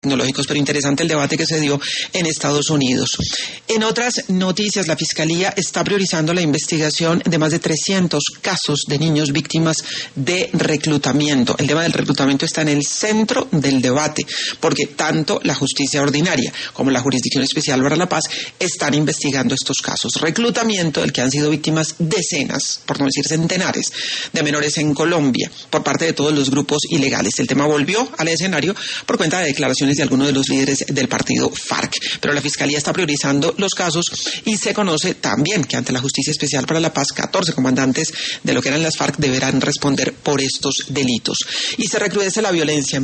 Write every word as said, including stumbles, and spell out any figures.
tecnológicos, pero interesante el debate que se dio en Estados Unidos. En otras noticias, la Fiscalía está priorizando la investigación de más de trescientos casos de niños víctimas de reclutamiento. El tema del reclutamiento está en el centro del debate, porque tanto la justicia ordinaria como la Jurisdicción Especial para la Paz están investigando estos casos. Reclutamiento del que han sido víctimas decenas, por no decir centenares, de menores en Colombia, por parte de todos los grupos ilegales. El tema volvió al escenario por cuenta de declaraciones de algunos de los líderes del partido FARC. Pero la Fiscalía está priorizando los casos y se conoce también que ante la Justicia Especial para la Paz, catorce comandantes de lo que eran las FARC deberán responder por estos delitos. Y se recrudece la violencia